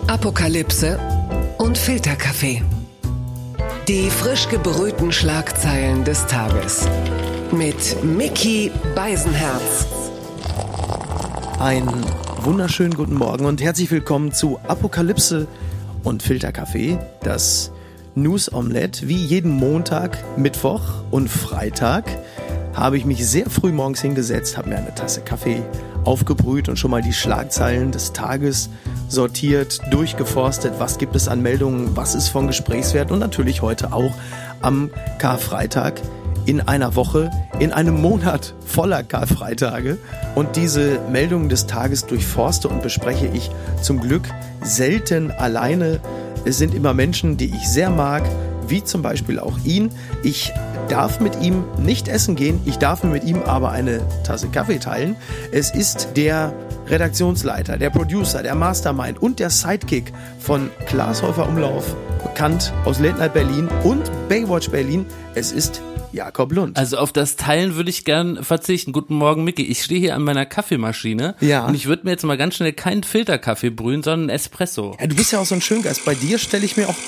Apokalypse und Filterkaffee. Die frisch gebrühten Schlagzeilen des Tages. Mit Micky Beisenherz. Einen wunderschönen guten Morgen und herzlich willkommen zu Apokalypse und Filterkaffee, das News Omelette. Wie jeden Montag, Mittwoch und Freitag habe ich mich sehr früh morgens hingesetzt, habe mir eine Tasse Kaffee aufgebrüht und schon mal die Schlagzeilen des Tages sortiert, durchgeforstet, was gibt es an Meldungen, was ist von Gesprächswert und natürlich heute auch am Karfreitag in einer Woche, in einem Monat voller Karfreitage. Und diese Meldungen des Tages durchforste und bespreche ich zum Glück selten alleine. Es sind immer Menschen, die ich sehr mag, wie zum Beispiel auch ihn. Ich darf mit ihm nicht essen gehen, ich darf mir mit ihm aber eine Tasse Kaffee teilen. Es ist der Redaktionsleiter, der Producer, der Mastermind und der Sidekick von Klaas Häufer Umlauf, bekannt aus Late Night Berlin und Baywatch Berlin. Es ist Jakob Lund. Also auf das Teilen würde ich gern verzichten. Guten Morgen, Micky. Ich stehe hier an meiner Kaffeemaschine und ich würde mir jetzt mal ganz schnell keinen Filterkaffee brühen, sondern einen Espresso. Ja, du bist ja auch so ein Schöngeist. Bei dir stelle ich mir auch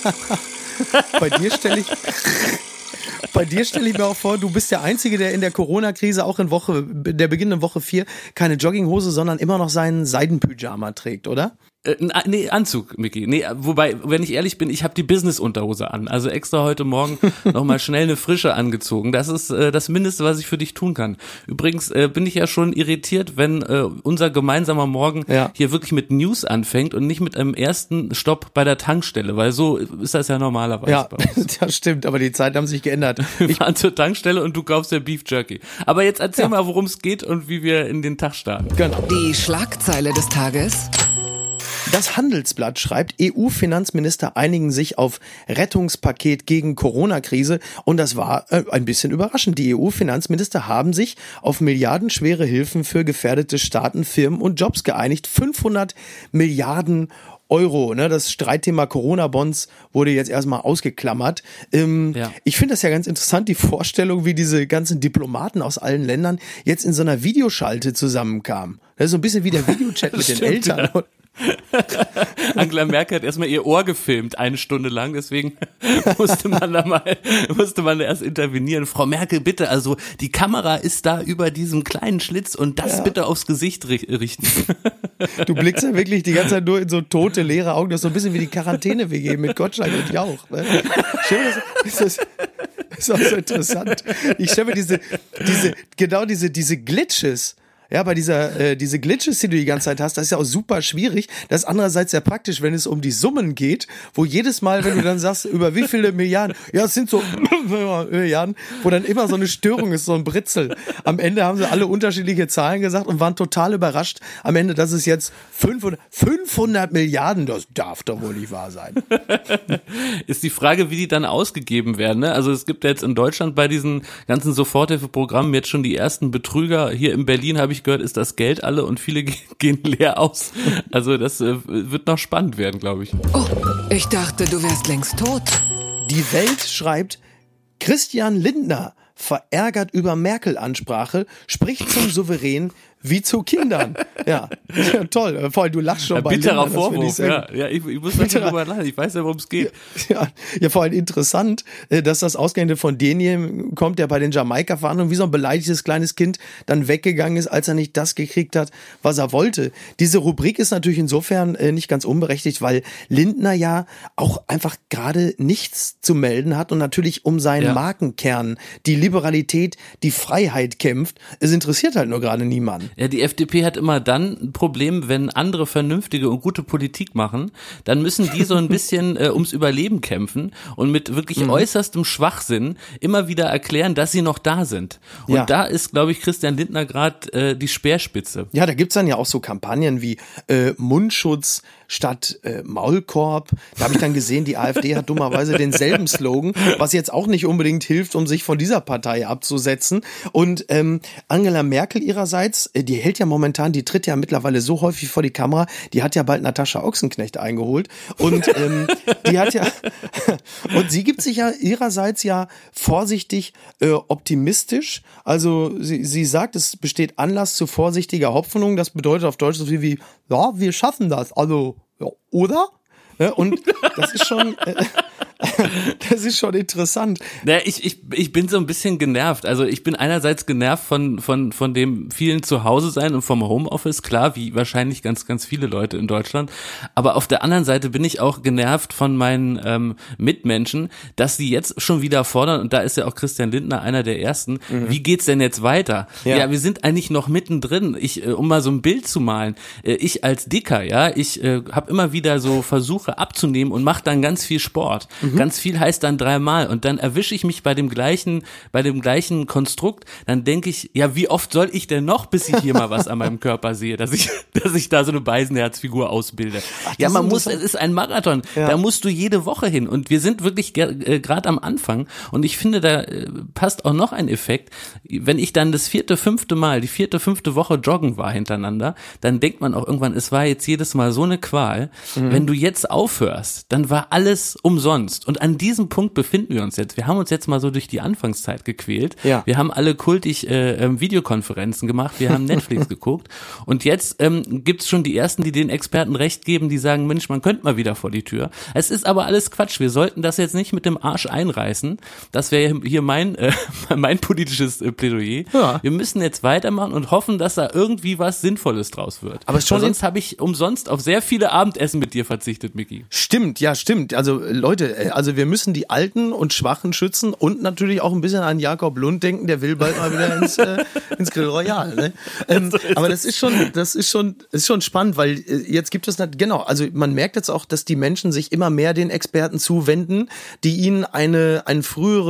vor, du bist der Einzige, der in der Corona-Krise auch der beginnenden Woche 4 keine Jogginghose, sondern immer noch seinen Seidenpyjama trägt, oder? Nee, Anzug, Micky. Nee, wobei, wenn ich ehrlich bin, ich habe die Business-Unterhose an. Also extra heute Morgen nochmal schnell eine frische angezogen. Das ist das Mindeste, was ich für dich tun kann. Übrigens bin ich ja schon irritiert, wenn unser gemeinsamer Morgen hier wirklich mit News anfängt und nicht mit einem ersten Stopp bei der Tankstelle, weil so ist das ja normalerweise bei uns. Das stimmt, aber die Zeiten haben sich geändert. Wir fahren zur Tankstelle und du kaufst ja Beef Jerky. Aber jetzt erzähl mal, worum es geht und wie wir in den Tag starten. Genau. Die Schlagzeile des Tages. Das Handelsblatt schreibt, EU-Finanzminister einigen sich auf Rettungspaket gegen Corona-Krise und das war ein bisschen überraschend. Die EU-Finanzminister haben sich auf milliardenschwere Hilfen für gefährdete Staaten, Firmen und Jobs geeinigt. 500 Milliarden Euro, ne? Das Streitthema Corona-Bonds wurde jetzt erstmal ausgeklammert. Ich finde das ja ganz interessant, die Vorstellung, wie diese ganzen Diplomaten aus allen Ländern jetzt in so einer Videoschalte zusammenkamen. Das ist so ein bisschen wie der Videochat mit den Eltern. Ja. Angela Merkel hat erstmal ihr Ohr gefilmt, 1 Stunde lang, deswegen musste man erst intervenieren. Frau Merkel, bitte, also die Kamera ist da über diesem kleinen Schlitz und das bitte aufs Gesicht richten. Du blickst ja wirklich die ganze Zeit nur in so tote, leere Augen, das ist so ein bisschen wie die Quarantäne-WG mit Gottschalk und Jauch. Ne? Das ist auch so interessant. Ich stelle mir diese Glitches. Ja, bei diese Glitches, die du die ganze Zeit hast, das ist ja auch super schwierig. Das ist andererseits sehr praktisch, wenn es um die Summen geht, wo jedes Mal, wenn du dann sagst, über wie viele Milliarden, ja, es sind so Milliarden, wo dann immer so eine Störung ist, so ein Britzel. Am Ende haben sie alle unterschiedliche Zahlen gesagt und waren total überrascht. Am Ende, dass es jetzt 500 Milliarden, das darf doch wohl nicht wahr sein. Ist die Frage, wie die dann ausgegeben werden, ne? Also es gibt ja jetzt in Deutschland bei diesen ganzen Soforthilfeprogrammen jetzt schon die ersten Betrüger. Hier in Berlin habe ich gehört, ist das Geld alle und viele gehen leer aus. Also das wird noch spannend werden, glaube ich. Oh, ich dachte, du wärst längst tot. Die Welt schreibt, Christian Lindner verärgert über Merkel-Ansprache, spricht zum Souverän wie zu Kindern. Ja, toll. Vor allem, du lachst schon bei bitterer Lindner. Vorwurf, ich muss darüber lachen. Ich weiß ja, worum es geht. Ja, vor allem interessant, dass das ausgerechnet von denjenigen kommt, der bei den Jamaika-Verhandlungen wie so ein beleidigtes kleines Kind dann weggegangen ist, als er nicht das gekriegt hat, was er wollte. Diese Rubrik ist natürlich insofern nicht ganz unberechtigt, weil Lindner ja auch einfach gerade nichts zu melden hat und natürlich um seinen Markenkern, die Liberalität, die Freiheit kämpft. Es interessiert halt nur gerade niemanden. Ja, die FDP hat immer dann ein Problem, wenn andere vernünftige und gute Politik machen, dann müssen die so ein bisschen ums Überleben kämpfen und mit wirklich äußerstem Schwachsinn immer wieder erklären, dass sie noch da sind. Und da ist, glaube ich, Christian Lindner gerade die Speerspitze. Ja, da gibt's dann ja auch so Kampagnen wie Mundschutz statt Maulkorb. Da habe ich dann gesehen, die AfD hat dummerweise denselben Slogan, was jetzt auch nicht unbedingt hilft, um sich von dieser Partei abzusetzen. Und Angela Merkel ihrerseits, die hält ja momentan, die tritt ja mittlerweile so häufig vor die Kamera, die hat ja bald Natascha Ochsenknecht eingeholt und die hat ja und sie gibt sich ja ihrerseits ja vorsichtig optimistisch, also sie sagt, es besteht Anlass zu vorsichtiger Hoffnung, das bedeutet auf Deutsch so viel wie, ja, wir schaffen das, also Ja, oder? Ja, und das ist schon, das ist schon interessant. Naja, ich bin so ein bisschen genervt. Also ich bin einerseits genervt von dem vielen Zuhause sein und vom Homeoffice, klar, wie wahrscheinlich ganz, ganz viele Leute in Deutschland. Aber auf der anderen Seite bin ich auch genervt von meinen Mitmenschen, dass sie jetzt schon wieder fordern, und da ist ja auch Christian Lindner einer der ersten, wie geht's denn jetzt weiter? Ja, wir sind eigentlich noch mittendrin. Um mal so ein Bild zu malen, ich als Dicker, ja, ich habe immer wieder so Versuche abzunehmen und mache dann ganz viel Sport. Ganz viel heißt dann 3-mal und dann erwische ich mich bei dem gleichen Konstrukt, dann denke ich, ja, wie oft soll ich denn noch, bis ich hier mal was an meinem Körper sehe, dass ich da so eine Beisenherzfigur ausbilde. Ja, es ist ein Marathon, da musst du jede Woche hin und wir sind wirklich gerade am Anfang und ich finde, da passt auch noch ein Effekt, wenn ich dann das 4., 5. Mal, die 4., 5. Woche joggen war hintereinander, dann denkt man auch irgendwann, es war jetzt jedes Mal so eine Qual, wenn du jetzt aufhörst, dann war alles umsonst. Und an diesem Punkt befinden wir uns jetzt. Wir haben uns jetzt mal so durch die Anfangszeit gequält. Ja. Wir haben alle kultig Videokonferenzen gemacht, wir haben Netflix geguckt und jetzt gibt's schon die Ersten, die den Experten recht geben, die sagen, Mensch, man könnte mal wieder vor die Tür. Es ist aber alles Quatsch. Wir sollten das jetzt nicht mit dem Arsch einreißen. Das wäre hier mein politisches Plädoyer. Ja. Wir müssen jetzt weitermachen und hoffen, dass da irgendwie was Sinnvolles draus wird. Aber sonst habe ich umsonst auf sehr viele Abendessen mit dir verzichtet, Micky. Stimmt, ja, stimmt. Also Leute, wir müssen die Alten und Schwachen schützen und natürlich auch ein bisschen an Jakob Lund denken, der will bald mal wieder ins Grill Royal. Ne? Aber das ist schon spannend, weil jetzt gibt es genau, also man merkt jetzt auch, dass die Menschen sich immer mehr den Experten zuwenden, die ihnen ein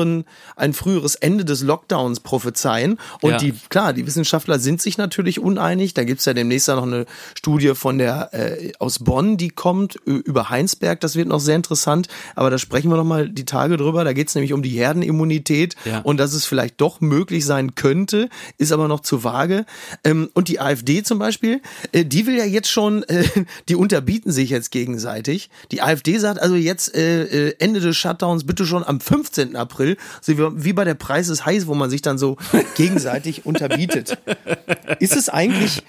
früheres Ende des Lockdowns prophezeien. Und die Wissenschaftler sind sich natürlich uneinig. Da gibt's ja demnächst noch eine Studie von aus Bonn, die kommt über Heinsberg. Das wird noch sehr interessant. Aber da sprechen wir noch mal die Tage drüber. Da geht's nämlich um die Herdenimmunität und dass es vielleicht doch möglich sein könnte, ist aber noch zu vage. Und die AfD zum Beispiel, die will ja jetzt schon, die unterbieten sich jetzt gegenseitig. Die AfD sagt also jetzt Ende des Shutdowns bitte schon am 15. April, so wie bei der Preis ist heiß, wo man sich dann so gegenseitig unterbietet. Ist es eigentlich,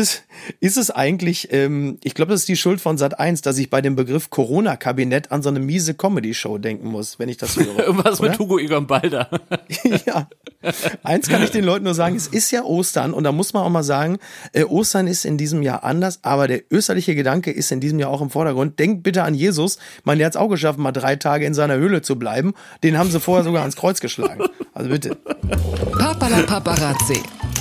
ich glaube, das ist die Schuld von Sat.1, dass ich bei dem Begriff Corona-Kabinett an so eine miese Comedy-Show denken muss, wenn ich das höre. Irgendwas mit Hugo Egon Balder. Ja. Eins kann ich den Leuten nur sagen, es ist ja Ostern und da muss man auch mal sagen, Ostern ist in diesem Jahr anders, aber der österliche Gedanke ist in diesem Jahr auch im Vordergrund. Denkt bitte an Jesus, der hat es auch geschafft, mal 3 Tage in seiner Höhle zu bleiben. Den haben sie vorher sogar ans Kreuz geschlagen. Also bitte. Papala Paparazzi.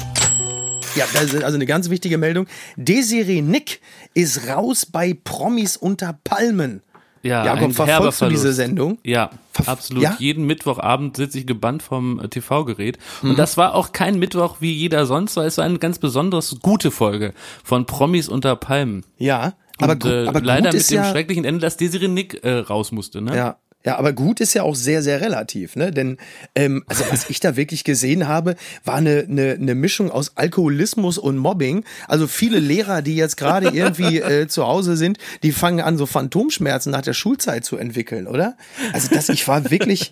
Ja, das ist also eine ganz wichtige Meldung. Desiree Nick ist raus bei Promis unter Palmen. Ja, Jakob, verfolgst du diese Sendung? Ja, absolut. Ja? Jeden Mittwochabend sitze ich gebannt vom TV-Gerät. Und das war auch kein Mittwoch wie jeder sonst, weil es war eine ganz besonders gute Folge von Promis unter Palmen. Ja, aber leider mit dem schrecklichen Ende, dass Desiree Nick raus musste, ne? Ja. Ja, aber gut ist ja auch sehr, sehr relativ, ne? Denn also was ich da wirklich gesehen habe, war eine Mischung aus Alkoholismus und Mobbing. Also viele Lehrer, die jetzt gerade irgendwie zu Hause sind, die fangen an, so Phantomschmerzen nach der Schulzeit zu entwickeln, oder? Also ich war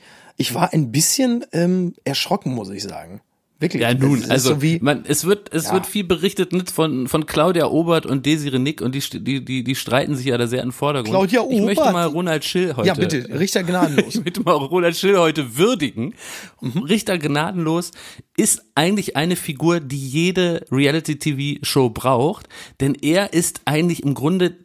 ein bisschen erschrocken, muss ich sagen. Wirklich. Ja, nun, also es wird viel berichtet nicht von Claudia Obert und Desiree Nick und die streiten sich ja da sehr im Vordergrund. Claudia Obert. Ich möchte mal Ronald Schill heute. Ja, bitte, Richter Gnadenlos. Ich möchte mal Ronald Schill heute würdigen. Richter Gnadenlos ist eigentlich eine Figur, die jede Reality-TV-Show braucht, denn er ist eigentlich im Grunde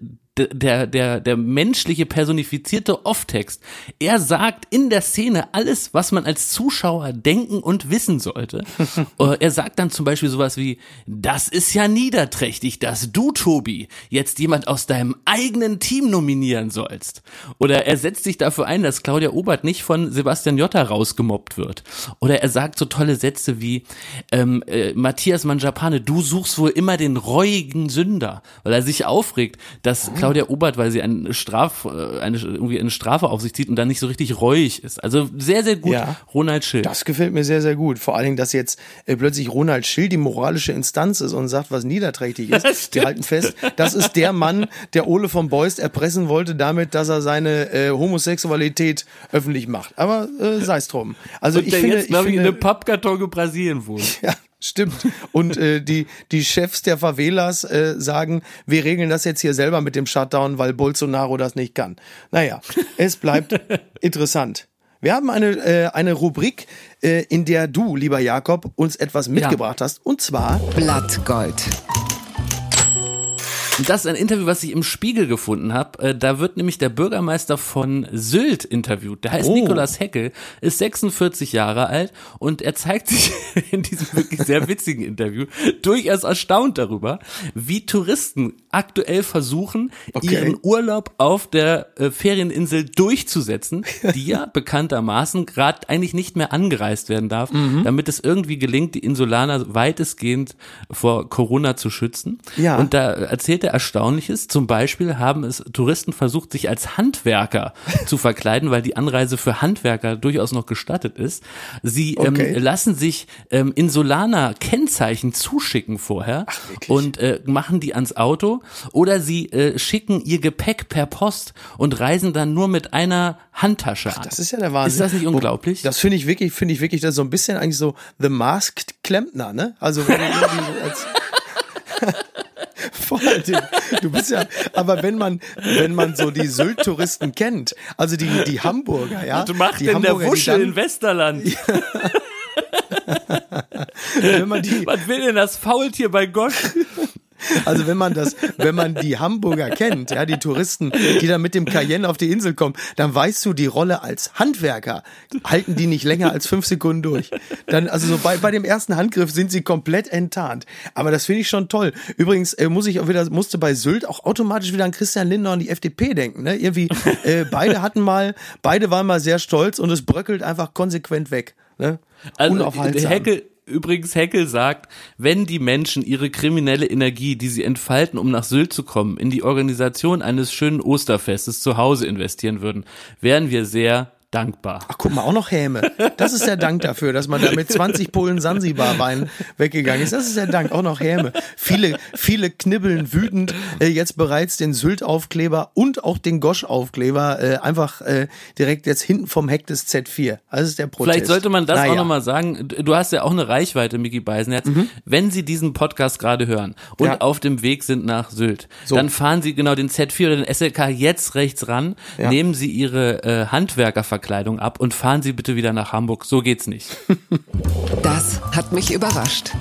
der menschliche personifizierte Off-Text. Er sagt in der Szene alles, was man als Zuschauer denken und wissen sollte. Er sagt dann zum Beispiel sowas wie, das ist ja niederträchtig, dass du, Tobi, jetzt jemand aus deinem eigenen Team nominieren sollst. Oder er setzt sich dafür ein, dass Claudia Obert nicht von Sebastian Jotta rausgemobbt wird. Oder er sagt so tolle Sätze wie, Matthias Mangiapane, du suchst wohl immer den reuigen Sünder, weil er sich aufregt, dass Claudia Obert, weil sie eine Strafe auf sich zieht und dann nicht so richtig reuig ist. Also sehr, sehr gut, ja. Ronald Schill. Das gefällt mir sehr, sehr gut. Vor allen Dingen, dass jetzt plötzlich Ronald Schill die moralische Instanz ist und sagt, was niederträchtig ist. Wir halten fest, das ist der Mann, der Ole von Beust erpressen wollte damit, dass er seine Homosexualität öffentlich macht. Aber sei es drum. Also und ich finde, jetzt, glaube ich, in einem Pappkarton in Brasilien wohnt. Ja. Stimmt. Und die Chefs der Favelas sagen, wir regeln das jetzt hier selber mit dem Shutdown, weil Bolsonaro das nicht kann. Naja, es bleibt interessant. Wir haben eine Rubrik, in der du, lieber Jakob, uns etwas mitgebracht hast. Und zwar Blattgold. Das ist ein Interview, was ich im Spiegel gefunden habe. Da wird nämlich der Bürgermeister von Sylt interviewt. Der heißt Nikolaus Heckel, ist 46 Jahre alt und er zeigt sich in diesem wirklich sehr witzigen Interview durchaus erstaunt darüber, wie Touristen aktuell versuchen, ihren Urlaub auf der Ferieninsel durchzusetzen, die ja bekanntermaßen gerade eigentlich nicht mehr angereist werden darf, damit es irgendwie gelingt, die Insulaner weitestgehend vor Corona zu schützen. Ja. Und da erzählt er Erstaunliches. Zum Beispiel haben es Touristen versucht, sich als Handwerker zu verkleiden, weil die Anreise für Handwerker durchaus noch gestattet ist. Sie lassen sich Insulaner-Kennzeichen zuschicken vorher und machen die ans Auto oder sie schicken ihr Gepäck per Post und reisen dann nur mit einer Handtasche an. Das ist ja der Wahnsinn. Ist das nicht unglaublich? Das finde ich wirklich, das ist so ein bisschen eigentlich so The Masked Klempner, ne? Also wenn du irgendwie als vor allen Dingen, du bist ja, aber wenn man so die Sylt-Touristen kennt, also die Hamburger, ja. Was macht die denn Hamburger, der Wuschel in Westerland? Was will denn das Faultier bei Gosch? Also wenn man die Hamburger kennt, ja, die Touristen, die dann mit dem Cayenne auf die Insel kommen, dann weißt du, die Rolle als Handwerker halten die nicht länger als 5 Sekunden durch. Dann, also so bei dem ersten Handgriff sind sie komplett enttarnt. Aber das finde ich schon toll. Übrigens musste bei Sylt auch automatisch wieder an Christian Lindner und die FDP denken, ne? Irgendwie, beide waren mal sehr stolz und es bröckelt einfach konsequent weg, ne? Also unaufhaltsam. Heckel sagt, wenn die Menschen ihre kriminelle Energie, die sie entfalten, um nach Sylt zu kommen, in die Organisation eines schönen Osterfestes zu Hause investieren würden, wären wir sehr dankbar. Ach, guck mal, auch noch Häme. Das ist der Dank dafür, dass man da mit 20 Pullen Sansibar-Wein weggegangen ist. Das ist der Dank, auch noch Häme. Viele knibbeln wütend jetzt bereits den Sylt-Aufkleber und auch den Gosch-Aufkleber einfach direkt jetzt hinten vom Heck des Z4. Das ist der Protest. Vielleicht sollte man das auch nochmal sagen. Du hast ja auch eine Reichweite, Micky Beisenherz. Wenn Sie diesen Podcast gerade hören und auf dem Weg sind nach Sylt, dann fahren Sie genau den Z4 oder den SLK jetzt rechts ran, nehmen Sie Ihre Handwerkerverkleidung ab und fahren Sie bitte wieder nach Hamburg. So geht's nicht. Das hat mich überrascht.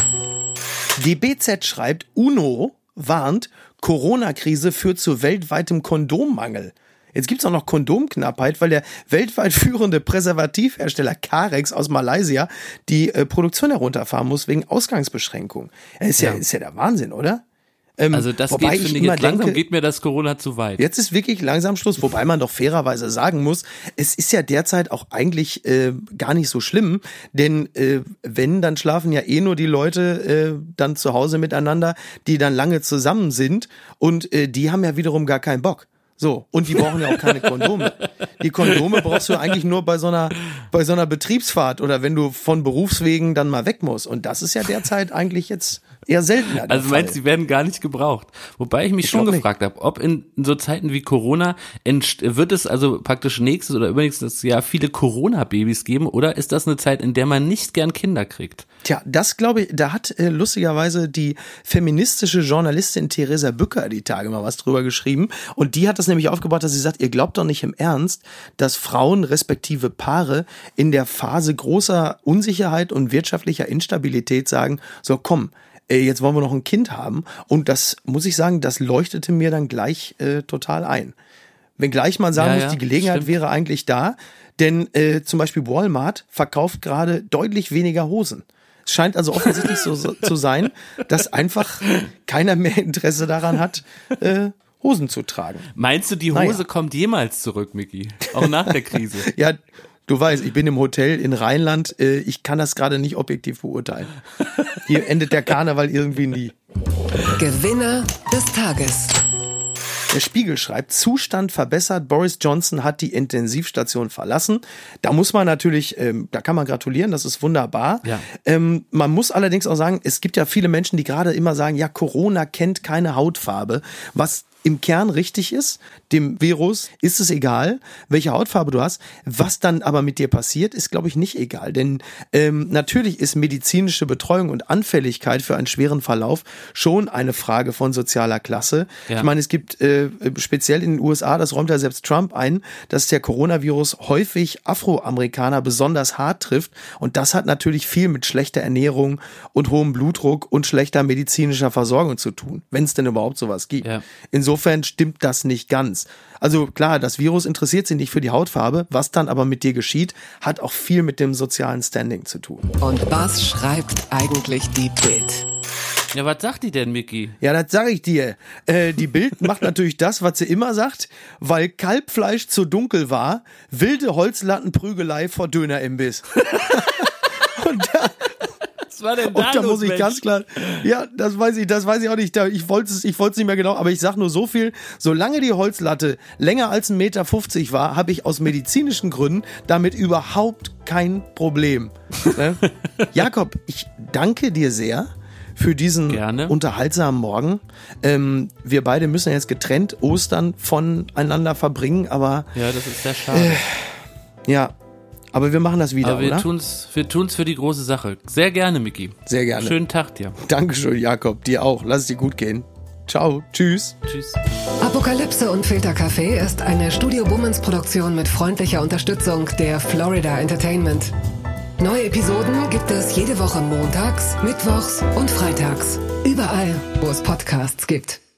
Die BZ schreibt, UNO warnt, Corona-Krise führt zu weltweitem Kondommangel. Jetzt gibt's auch noch Kondomknappheit, weil der weltweit führende Präservativhersteller Carex aus Malaysia die Produktion herunterfahren muss wegen Ausgangsbeschränkungen. Ist ja der Wahnsinn, oder? Also das geht, finde ich, jetzt langsam geht mir das Corona zu weit. Jetzt ist wirklich langsam Schluss, wobei man doch fairerweise sagen muss, es ist ja derzeit auch eigentlich gar nicht so schlimm, denn wenn, dann schlafen ja nur die Leute dann zu Hause miteinander, die dann lange zusammen sind und die haben ja wiederum gar keinen Bock. So, und die brauchen ja auch keine Kondome. Die Kondome brauchst du eigentlich nur bei so einer Betriebsfahrt oder wenn du von Berufswegen dann mal weg musst. Und das ist ja derzeit eigentlich jetzt eher seltener. Also meinst du, sie werden gar nicht gebraucht? Wobei ich mich schon gefragt habe, ob in so Zeiten wie Corona wird es also praktisch nächstes oder übernächstes Jahr viele Corona-Babys geben oder ist das eine Zeit, in der man nicht gern Kinder kriegt? Tja, das glaube ich, da hat lustigerweise die feministische Journalistin Theresa Bücker die Tage mal was drüber geschrieben und die hat das nämlich aufgebaut, dass sie sagt, ihr glaubt doch nicht im Ernst, dass Frauen respektive Paare in der Phase großer Unsicherheit und wirtschaftlicher Instabilität sagen, so komm, jetzt wollen wir noch ein Kind haben und das muss ich sagen, das leuchtete mir dann gleich total ein. Wenngleich man sagen muss, die Gelegenheit wäre eigentlich da, denn zum Beispiel Walmart verkauft gerade deutlich weniger Hosen. Es scheint also offensichtlich so zu sein, dass einfach keiner mehr Interesse daran hat, Hosen zu tragen. Meinst du, die Hose kommt jemals zurück, Micky? Auch nach der Krise? Ja, du weißt, ich bin im Hotel in Rheinland. Ich kann das gerade nicht objektiv beurteilen. Hier endet der Karneval irgendwie nie. Gewinner des Tages. Der Spiegel schreibt, Zustand verbessert, Boris Johnson hat die Intensivstation verlassen. Da muss man natürlich, da kann man gratulieren, das ist wunderbar. Ja. Man muss allerdings auch sagen, es gibt ja viele Menschen, die gerade immer sagen, ja, Corona kennt keine Hautfarbe, was im Kern richtig ist. Dem Virus ist es egal, welche Hautfarbe du hast. Was dann aber mit dir passiert, ist, glaube ich, nicht egal. Denn natürlich ist medizinische Betreuung und Anfälligkeit für einen schweren Verlauf schon eine Frage von sozialer Klasse. Ja. Ich meine, es gibt speziell in den USA, das räumt ja selbst Trump ein, dass der Coronavirus häufig Afroamerikaner besonders hart trifft. Und das hat natürlich viel mit schlechter Ernährung und hohem Blutdruck und schlechter medizinischer Versorgung zu tun, wenn es denn überhaupt sowas gibt. Ja. Insofern stimmt das nicht ganz. Also klar, das Virus interessiert sich nicht für die Hautfarbe, was dann aber mit dir geschieht, hat auch viel mit dem sozialen Standing zu tun. Und was schreibt eigentlich die Bild? Ja, was sagt die denn, Micky? Ja, das sag ich dir. Die Bild macht natürlich das, was sie immer sagt, weil Kalbfleisch zu dunkel war, wilde Holzlattenprügelei vor Dönerimbiss. Und was war denn da und da muss ich ganz klar, ja, das weiß ich auch nicht, ich wollte es nicht mehr genau, aber ich sag nur so viel, solange die Holzlatte länger als 1,50 Meter war, habe ich aus medizinischen Gründen damit überhaupt kein Problem. Jakob, ich danke dir sehr für diesen unterhaltsamen Morgen. Wir beide müssen jetzt getrennt Ostern voneinander verbringen, aber... Ja, das ist sehr schade. Ja, aber wir machen das wieder, aber wir oder? Wir tun's für die große Sache. Sehr gerne, Micky. Sehr gerne. Schönen Tag dir. Dankeschön, Jakob. Dir auch. Lass es dir gut gehen. Ciao. Tschüss. Tschüss. Apokalypse und Filterkaffee ist eine Studio Bummens Produktion mit freundlicher Unterstützung der Florida Entertainment. Neue Episoden gibt es jede Woche montags, mittwochs und freitags. Überall, wo es Podcasts gibt.